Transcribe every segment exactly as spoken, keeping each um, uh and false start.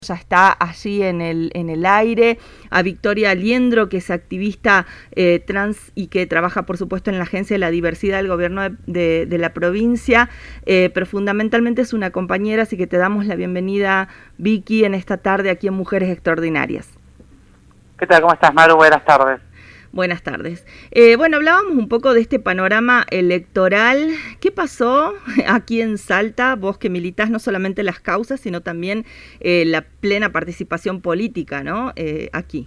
ya está allí en el, en el aire, a Victoria Liendro, que es activista eh, trans y que trabaja, por supuesto, en la Agencia de la Diversidad del Gobierno de, de, de la provincia, eh, pero fundamentalmente es una compañera, así que te damos la bienvenida, Vicky, en esta tarde aquí en Mujeres Extraordinarias. ¿Qué tal? ¿Cómo estás, Maru? Buenas tardes. Buenas tardes. Eh, bueno, hablábamos un poco de este panorama electoral. ¿Qué pasó aquí en Salta? Vos que militás no solamente las causas, sino también eh, la plena participación política, ¿no? Eh, aquí.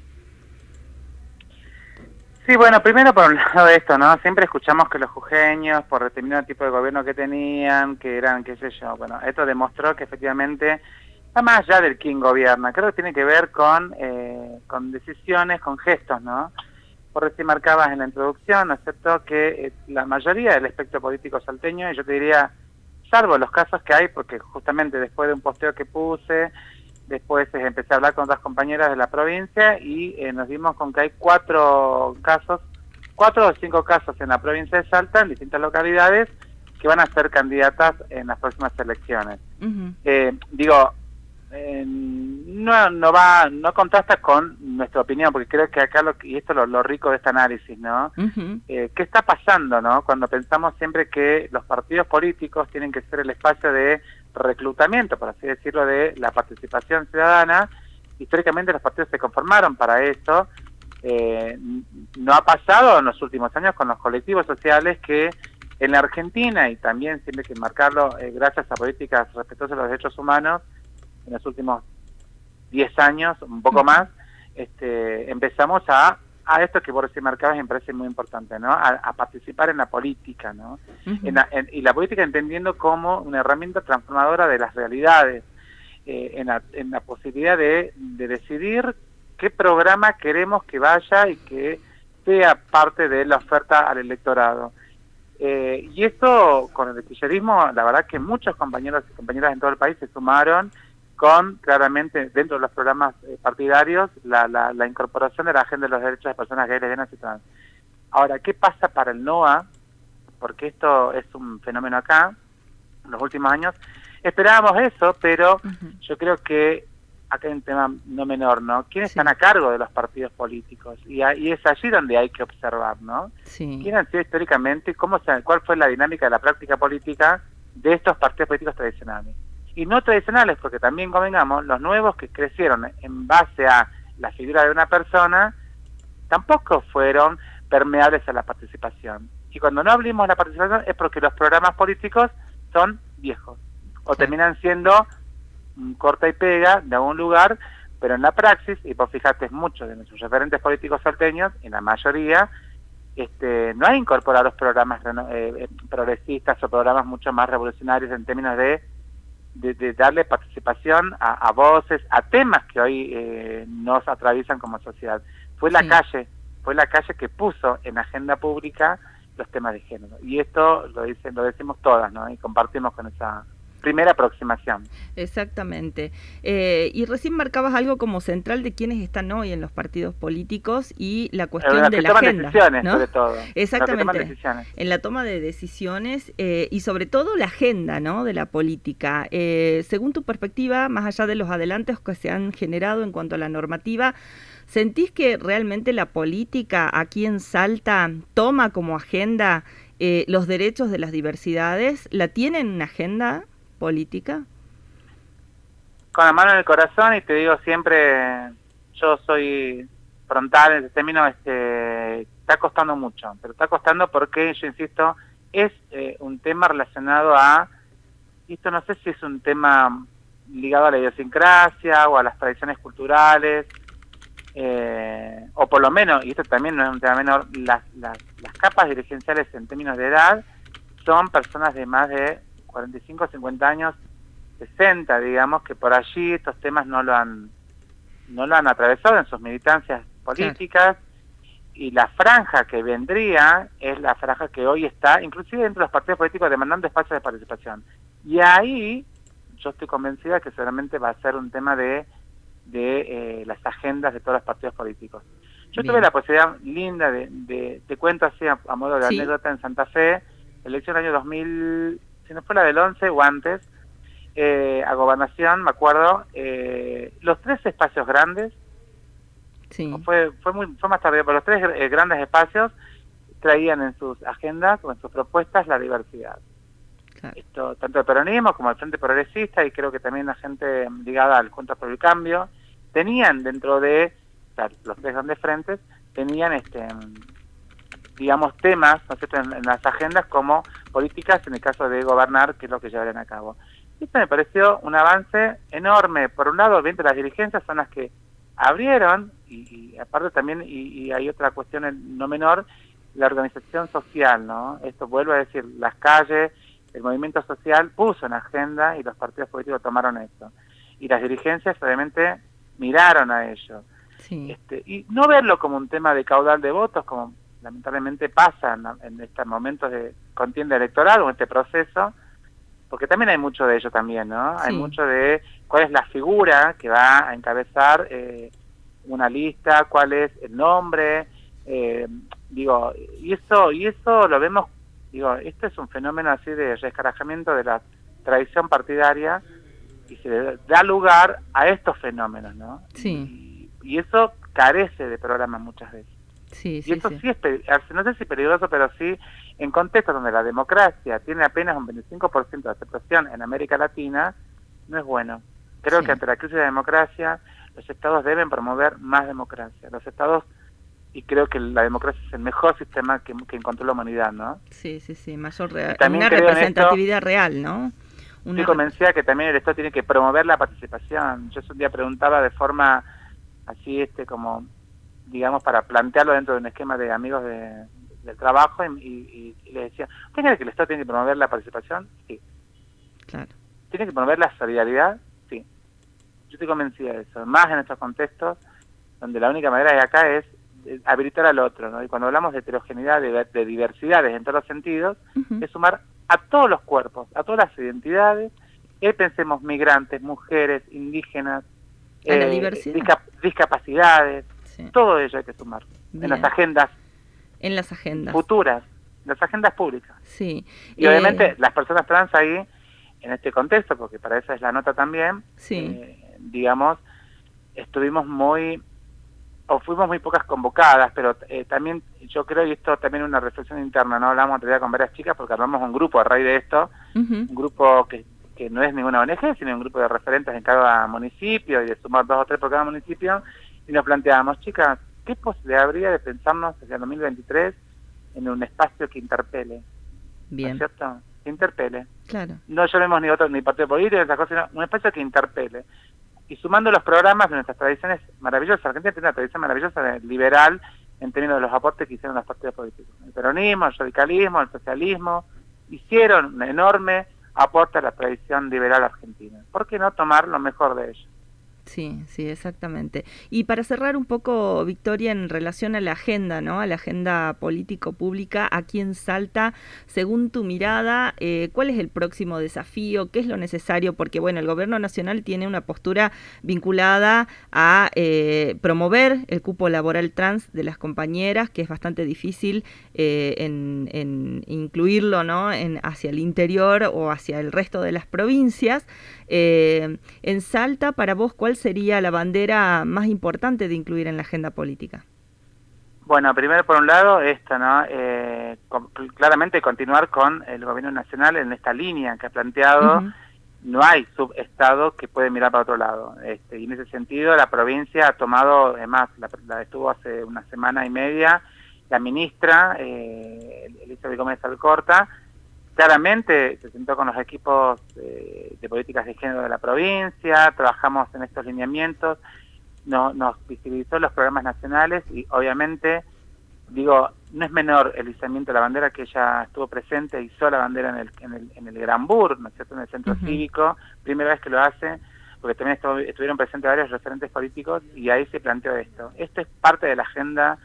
Sí, bueno, primero por un lado de esto, ¿no? Siempre escuchamos que los jujeños, por determinado tipo de gobierno que tenían, que eran, qué sé yo, bueno, esto demostró que efectivamente, va más allá del quién gobierna, creo que tiene que ver con, eh, con decisiones, con gestos, ¿no? Por recién marcabas en la introducción, ¿no es cierto?, que eh, la mayoría del espectro político salteño, y yo te diría, salvo los casos que hay, porque justamente después de un posteo que puse, después eh, empecé a hablar con otras compañeras de la provincia y eh, nos dimos con que hay cuatro casos, cuatro o cinco casos en la provincia de Salta, en distintas localidades, que van a ser candidatas en las próximas elecciones. Uh-huh. eh, digo, eh, no, no va, no contrasta con nuestra opinión, porque creo que acá, lo, y esto es lo, lo rico de este análisis, ¿no? Uh-huh. Eh, ¿qué está pasando, no? Cuando pensamos siempre que los partidos políticos tienen que ser el espacio de reclutamiento, por así decirlo, de la participación ciudadana. Históricamente los partidos se conformaron para eso. Eh, no ha pasado en los últimos años con los colectivos sociales que en la Argentina, y también siempre hay que marcarlo, eh, gracias a políticas respetuosas de los derechos humanos, en los últimos diez años, un poco uh-huh. más, este, empezamos a a esto que por recién marcabas me parece muy importante, ¿no? A, a participar en la política, ¿no? Uh-huh. En la, en, y la política entendiendo como una herramienta transformadora de las realidades, eh, en, la, en la posibilidad de, de decidir qué programa queremos que vaya y que sea parte de la oferta al electorado. Eh, y esto, con el kirchnerismo, la verdad que muchos compañeros y compañeras en todo el país se sumaron con, claramente, dentro de los programas eh, partidarios, la, la, la incorporación de la agenda de los derechos de personas gays, lesbianas y trans. Ahora, ¿qué pasa para el NOA? Porque esto es un fenómeno acá, en los últimos años. Esperábamos eso, pero uh-huh. yo creo que acá hay un tema no menor, ¿no? ¿Quiénes sí. están a cargo de los partidos políticos? Y, a, y es allí donde hay que observar, ¿no? Sí. ¿Quiénes han sido históricamente? Cómo se, ¿Cuál fue la dinámica de la práctica política de estos partidos políticos tradicionales? Y no tradicionales, porque también convengamos, los nuevos que crecieron en base a la figura de una persona, tampoco fueron permeables a la participación. Y cuando no abrimos la participación es porque los programas políticos son viejos, o sí. terminan siendo um, corta y pega de algún lugar, pero en la praxis, y vos fijate, muchos de nuestros referentes políticos salteños, en la mayoría, este, no hay incorporado los programas eh, progresistas o programas mucho más revolucionarios en términos de De, de darle participación a, a voces, a temas que hoy eh, nos atraviesan como sociedad. Fue la sí. calle, fue la calle que puso en agenda pública los temas de género. Y esto lo dicen, lo decimos todas, ¿no? Y compartimos con esa primera aproximación. Exactamente. Eh, y recién marcabas algo como central de quienes están hoy en los partidos políticos y la cuestión de la agenda, decisiones, ¿no? Sobre todo. Exactamente. En la toma de decisiones eh, y sobre todo la agenda, ¿no? De la política. Eh, según tu perspectiva, más allá de los adelantos que se han generado en cuanto a la normativa, ¿sentís que realmente la política aquí en Salta toma como agenda eh, los derechos de las diversidades? ¿La tienen en agenda política? Con la mano en el corazón, y te digo siempre, yo soy frontal en ese término, este, está costando mucho, pero está costando porque, yo insisto, es eh, un tema relacionado a, esto no sé si es un tema ligado a la idiosincrasia o a las tradiciones culturales, eh, o por lo menos, y esto también no es un tema menor, las, las, las capas dirigenciales en términos de edad son personas de más de cuarenta y cinco, cincuenta años, sesenta, digamos, que por allí estos temas no lo han no lo han atravesado en sus militancias políticas, claro. Y la franja que vendría es la franja que hoy está, inclusive dentro de los partidos políticos, demandando espacios de participación. Y ahí yo estoy convencida que seguramente va a ser un tema de, de eh, las agendas de todos los partidos políticos. Yo Bien. tuve la posibilidad linda de, de te cuento así a, a modo de sí. anécdota en Santa Fe, elección del año dos mil, si no fue la del once o antes, eh, a Gobernación, me acuerdo, eh, los tres espacios grandes, sí. fue fue muy fue más tarde, pero los tres eh, grandes espacios traían en sus agendas o en sus propuestas la diversidad. Claro. Esto, tanto el peronismo como el Frente Progresista, y creo que también la gente ligada al Juntos por el Cambio, tenían dentro de, o sea, los tres grandes frentes, tenían este digamos temas, ¿no es cierto?, en, en las agendas como políticas en el caso de gobernar, que es lo que llevarían a cabo. Esto me pareció un avance enorme. Por un lado, bien, las dirigencias son las que abrieron, y, y aparte también, y, y hay otra cuestión no menor, la organización social, ¿no? Esto vuelvo a decir, las calles, el movimiento social puso en agenda y los partidos políticos tomaron esto. Y las dirigencias obviamente miraron a ello. Sí. Este, y no verlo como un tema de caudal de votos, como lamentablemente pasa en, en estos momentos de contienda electoral o en este proceso, porque también hay mucho de ello también, ¿no? Sí. Hay mucho de cuál es la figura que va a encabezar eh, una lista, cuál es el nombre, eh, digo, y eso, y eso lo vemos, digo, este es un fenómeno así de rescarajamiento de la tradición partidaria y se da lugar a estos fenómenos, ¿no? Sí. Y, y eso carece de programas muchas veces. Sí, y sí, eso sí. sí es, no sé si peligroso, pero sí en contextos donde la democracia tiene apenas un veinticinco por ciento de aceptación en América Latina, no es bueno. Creo sí. que ante la crisis de la democracia, los estados deben promover más democracia. Los estados, y creo que la democracia es el mejor sistema que, que encontró la humanidad, ¿no? Sí, sí, sí, mayor real, una representatividad esto, real, ¿no? Una estoy convencida que también el estado tiene que promover la participación. Yo un día preguntaba de forma así, este, como, digamos, para plantearlo dentro de un esquema de amigos de, del trabajo, y, y, y les decía, ¿usted cree que el estado tiene que promover la participación? Sí. Claro. ¿Tiene que promover la solidaridad? Sí. Yo estoy convencida de eso, más en estos contextos donde la única manera de acá es habilitar al otro, ¿no? Y cuando hablamos de heterogeneidad, de, de diversidades en todos los sentidos, uh-huh. es sumar a todos los cuerpos, a todas las identidades, y pensemos migrantes, mujeres, indígenas, ¿A eh, la diversidad? Discap discapacidades, sí. todo ello hay que sumar Bien. en las agendas en las agendas futuras, en las agendas públicas. Sí. Y eh... obviamente las personas trans ahí, en este contexto, porque para eso es la nota también, sí. eh, digamos, estuvimos muy, o fuimos muy pocas convocadas, pero eh, también yo creo, y esto también es una reflexión interna, no hablamos en realidad con varias chicas, porque armamos un grupo a raíz de esto, uh-huh. un grupo que, que no es ninguna O N G, sino un grupo de referentes en cada municipio, y de sumar dos o tres por cada municipio, y nos planteábamos, chicas, ¿qué posibilidad habría de pensarnos hacia el dos mil veintitrés en un espacio que interpele? Bien. ¿No es cierto? Que interpele. Claro. No llamemos ni otro ni partido político, esas cosas, sino un espacio que interpele. Y sumando los programas de nuestras tradiciones maravillosas, Argentina tiene una tradición maravillosa de liberal en términos de los aportes que hicieron los partidos políticos. El peronismo, el radicalismo, el socialismo, hicieron un enorme aporte a la tradición liberal argentina. ¿Por qué no tomar lo mejor de ello? Sí, sí, exactamente. Y para cerrar un poco, Victoria, en relación a la agenda, ¿no? A la agenda político-pública aquí en Salta, según tu mirada, eh, ¿cuál es el próximo desafío? ¿Qué es lo necesario? Porque, bueno, el gobierno nacional tiene una postura vinculada a eh, promover el cupo laboral trans de las compañeras, que es bastante difícil eh, en, en incluirlo, ¿no? En, hacia el interior o hacia el resto de las provincias. Eh, en Salta, para vos, ¿cuál sería la bandera más importante de incluir en la agenda política? Bueno, primero por un lado esto, ¿no? Eh, con, claramente continuar con el gobierno nacional en esta línea que ha planteado. Uh-huh. No hay subestado que puede mirar para otro lado. Este, y en ese sentido la provincia ha tomado, además, la, la estuvo hace una semana y media, la ministra, eh, Elizabeth Gómez Alcorta, claramente se sentó con los equipos eh, de políticas de género de la provincia, trabajamos en estos lineamientos, no, nos visibilizó los programas nacionales y obviamente, digo, no es menor el izamiento de la bandera, que ella estuvo presente, hizo la bandera en el, en el, en el Granbur, ¿no es cierto?, en el centro uh-huh. cívico, primera vez que lo hace, porque también estuvo, estuvieron presentes varios referentes políticos y ahí se planteó esto. Esto es parte de la agenda,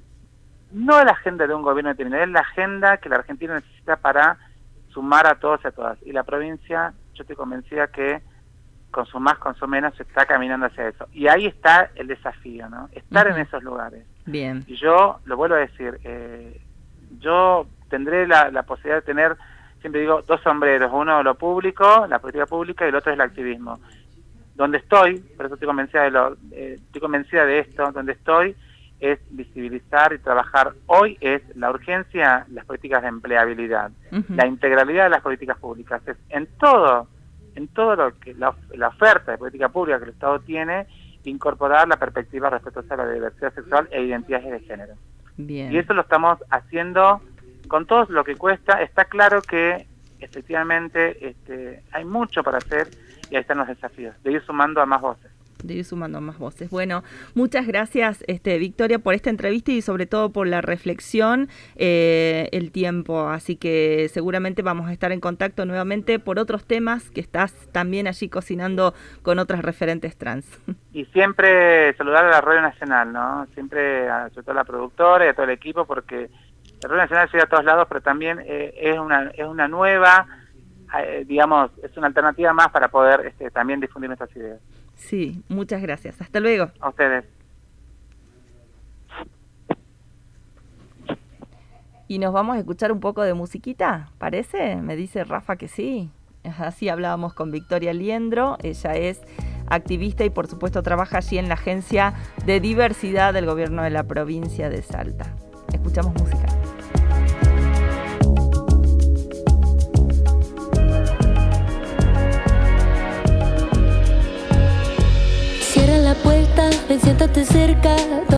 no la agenda de un gobierno determinado, es la agenda que la Argentina necesita para sumar a todos y a todas. Y la provincia, yo estoy convencida que con su más, con su menos, se está caminando hacia eso. Y ahí está el desafío, ¿no? Estar uh-huh. en esos lugares. Bien. Y yo, lo vuelvo a decir, eh, yo tendré la, la posibilidad de tener siempre digo, dos sombreros, uno lo público, la política pública, y el otro es el activismo. Donde estoy, por eso estoy convencida de, lo, eh, estoy convencida de esto, donde estoy es visibilizar y trabajar hoy es la urgencia, las políticas de empleabilidad, uh-huh. la integralidad de las políticas públicas, es en todo, en todo lo que la, la oferta de política pública que el Estado tiene, incorporar la perspectiva respetuosa a la diversidad sexual e identidades de género. Bien. Y eso lo estamos haciendo con todo lo que cuesta. Está claro que efectivamente este, hay mucho para hacer y ahí están los desafíos, de ir sumando a más voces. De ir sumando más voces. Bueno, muchas gracias, este, Victoria, por esta entrevista y sobre todo por la reflexión, eh, el tiempo. Así que seguramente vamos a estar en contacto nuevamente por otros temas que estás también allí cocinando con otras referentes trans. Y siempre saludar a la Radio Nacional, ¿no? Siempre a, sobre todo a la productora y a todo el equipo, porque la Radio Nacional llega a todos lados, pero también eh, es una es una nueva, eh, digamos, es una alternativa más para poder este, también difundir nuestras ideas. Sí, muchas gracias. Hasta luego. A ustedes. Y nos vamos a escuchar un poco de musiquita, ¿parece? Me dice Rafa que sí. Así hablábamos con Victoria Liendro. Ella es activista y por supuesto trabaja allí en la Agencia de Diversidad del Gobierno de la provincia de Salta. Escuchamos música. Cierra la puerta, ven, siéntate cerca.